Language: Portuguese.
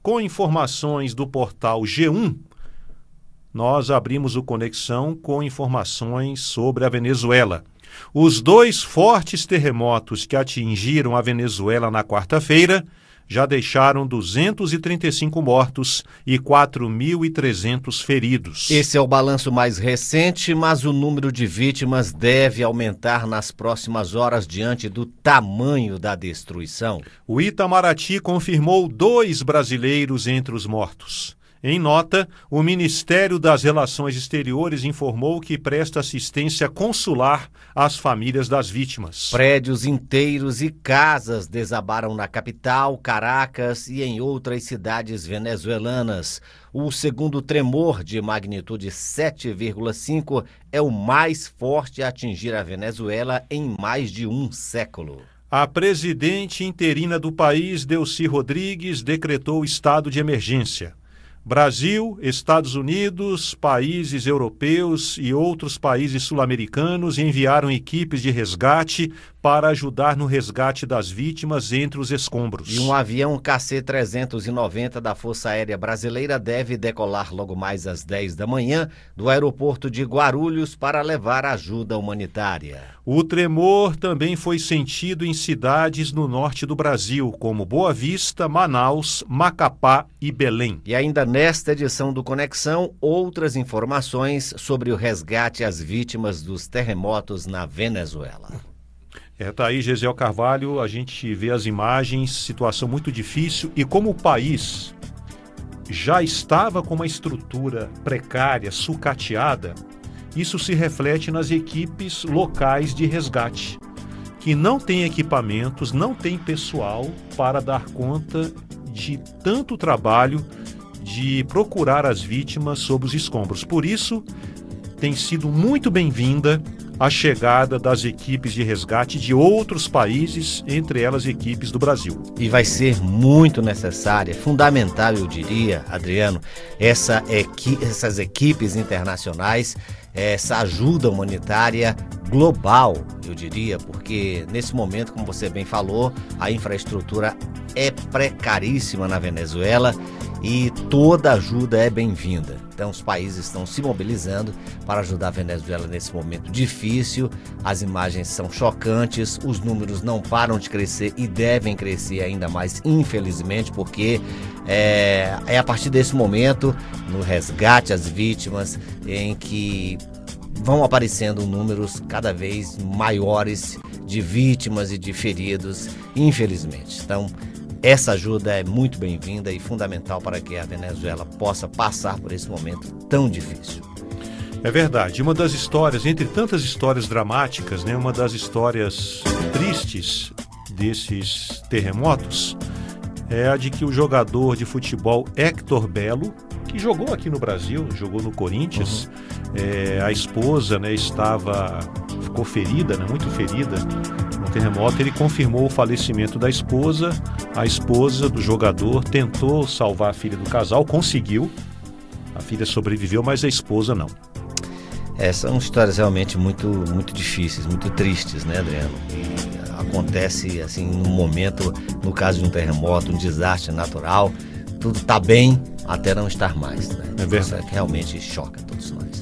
Com informações do portal G1, nós abrimos o Conexão com informações sobre a Venezuela. Os 2 fortes terremotos que atingiram a Venezuela na quarta-feira já deixaram 235 mortos e 4.300 feridos. Esse é o balanço mais recente, mas o número de vítimas deve aumentar nas próximas horas diante do tamanho da destruição. O Itamaraty confirmou 2 brasileiros entre os mortos. Em nota, o Ministério das Relações Exteriores informou que presta assistência consular às famílias das vítimas. Prédios inteiros e casas desabaram na capital, Caracas, e em outras cidades venezuelanas. O segundo tremor, de magnitude 7,5, é o mais forte a atingir a Venezuela em mais de um século. A presidente interina do país, Delcy Rodrigues, decretou estado de emergência. Brasil, Estados Unidos, países europeus e outros países sul-americanos enviaram equipes de resgate para ajudar no resgate das vítimas entre os escombros. E um avião KC-390 da Força Aérea Brasileira deve decolar logo mais às 10 da manhã do aeroporto de Guarulhos para levar ajuda humanitária. O tremor também foi sentido em cidades no norte do Brasil, como Boa Vista, Manaus, Macapá e Belém. E ainda nesta edição do Conexão, outras informações sobre o resgate às vítimas dos terremotos na Venezuela. Tá aí, Gesiel Carvalho, a gente vê as imagens, situação muito difícil, e como o país já estava com uma estrutura precária, sucateada, isso se reflete nas equipes locais de resgate, que não têm equipamentos, não têm pessoal para dar conta de tanto trabalho de procurar as vítimas sob os escombros. Por isso, tem sido muito bem-vinda a chegada das equipes de resgate de outros países, entre elas equipes do Brasil. E vai ser muito necessária, fundamental, eu diria, Adriano, essas equipes internacionais, essa ajuda humanitária global, eu diria, porque nesse momento, como você bem falou, a infraestrutura é precaríssima na Venezuela e toda ajuda é bem-vinda. Então os países estão se mobilizando para ajudar a Venezuela nesse momento difícil. As imagens são chocantes, os números não param de crescer e devem crescer ainda mais, infelizmente, porque é a partir desse momento, no resgate às vítimas, em que vão aparecendo números cada vez maiores de vítimas e de feridos, infelizmente. Então, essa ajuda é muito bem-vinda e fundamental para que a Venezuela possa passar por esse momento tão difícil. É verdade. Uma das histórias, entre tantas histórias dramáticas, uma das histórias tristes desses terremotos é a de que o jogador de futebol Héctor Belo, que jogou aqui no Brasil, jogou no Corinthians, a esposa ficou ferida, muito ferida no terremoto. Ele confirmou o falecimento da esposa. A esposa do jogador tentou salvar a filha do casal, conseguiu. A filha sobreviveu, mas a esposa não. São histórias realmente muito, muito difíceis, muito tristes, né, Adriano? E acontece assim num momento, no caso de um terremoto, um desastre natural, tudo está bem até não estar mais, né? É verdade. Isso realmente choca todos nós.